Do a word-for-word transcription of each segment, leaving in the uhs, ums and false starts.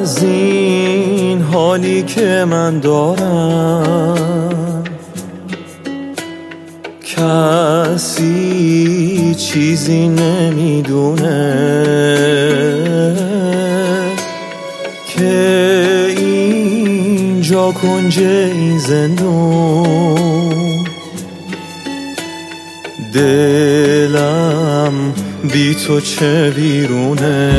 از این حالی که من دارم کسی چیزی نمیدونه که اینجا کنج این زندون دلم بی تو چه بیرونه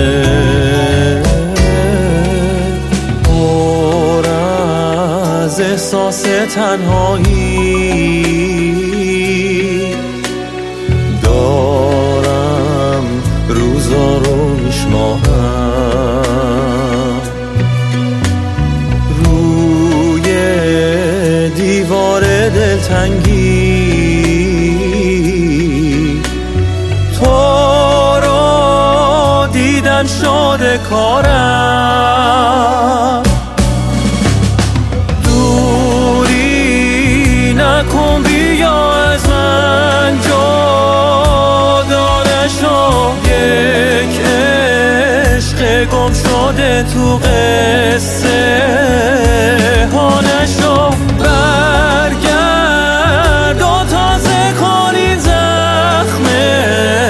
پر از احساس تنهایی دارم روزا رو میشمارم روی دیوار دلتنگی شده کارم دوری نکن بیا از من جدا نشو یک عشق گم شده تو قصه ها نشو برگرد و تازه کن این زخمه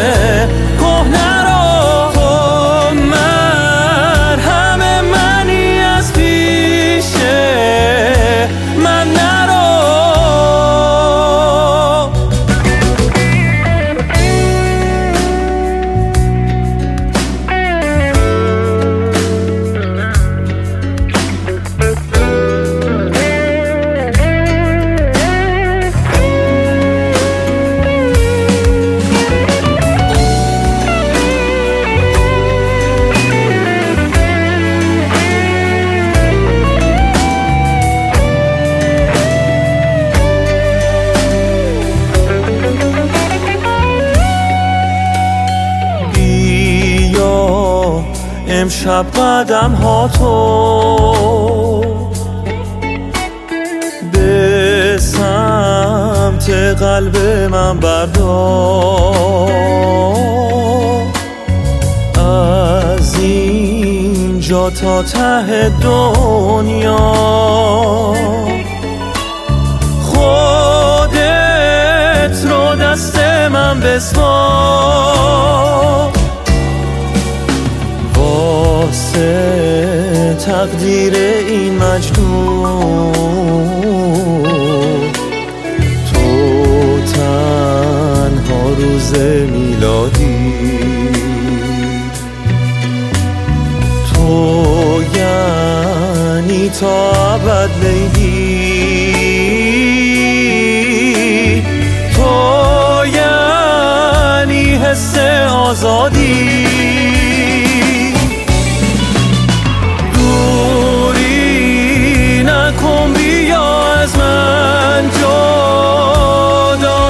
امشب قدم ها تو به سمت قلب من بردار از اینجا تا ته دنیا خودت رو دست من بسپار واسه تقدیر این مجنون تو تنها روز میلادی تو یعنی تا ابد لیلی تو یعنی حس آزادی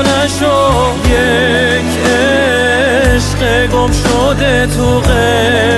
گم شده تو غیر